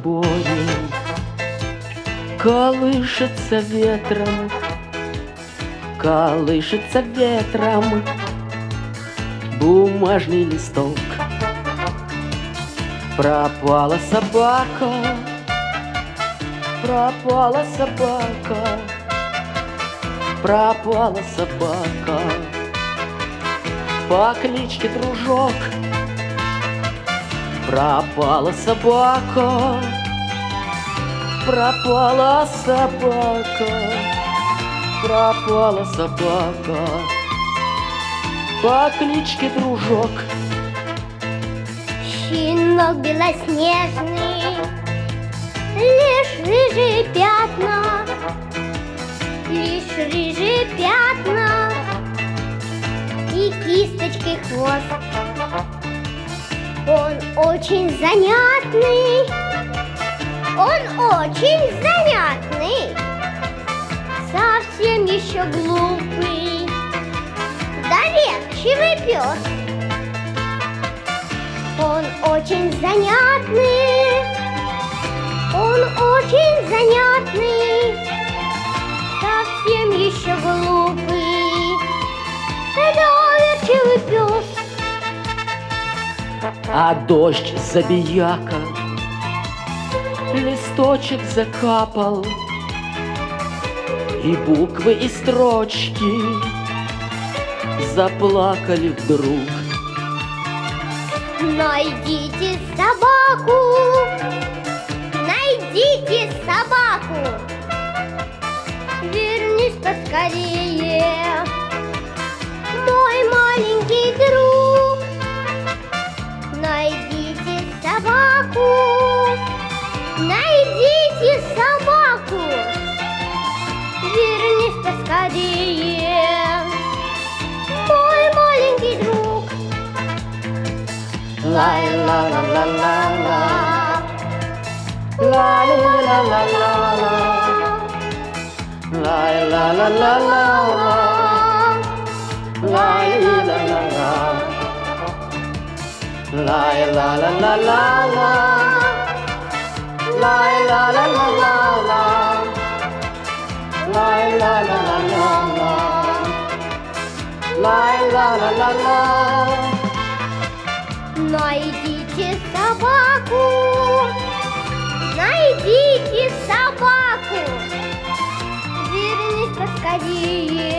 обои колышется ветром, колышется ветром бумажный листок. Пропала собака, пропала собака, пропала собака по кличке Дружок. Пропала собака, пропала собака, пропала собака по кличке Дружок. Щенок белоснежный, лишь рыжие пятна, лишь рыжие пятна и кисточкой хвост. Он очень занятный, он очень занятный, совсем еще глупый, доверчивый пес. Он очень занятный, он очень занятный, совсем еще глупый, доверчивый пес. А дождь забияка листочек закапал, и буквы и строчки заплакали вдруг. Найдите собаку, найдите собаку, вернись поскорее, мой маленький друг. Найдите собаку, найдите собаку, вернись поскорее, мой маленький друг. Ла-ла-ла-ла-ла-ла, ла-ла-ла-ла-ла-ла, ла-ла-ла-ла-ла-ла, ла-ла-ла-ла-ла, ла-ла-ла-ла-ла-ла, ла-ла-ла-ла-ла-ла, ла-ла-ла-ла-ла-ла, ла-ла-ла-ла-ла. Найдите собаку, найдите собаку, вернись поскорее,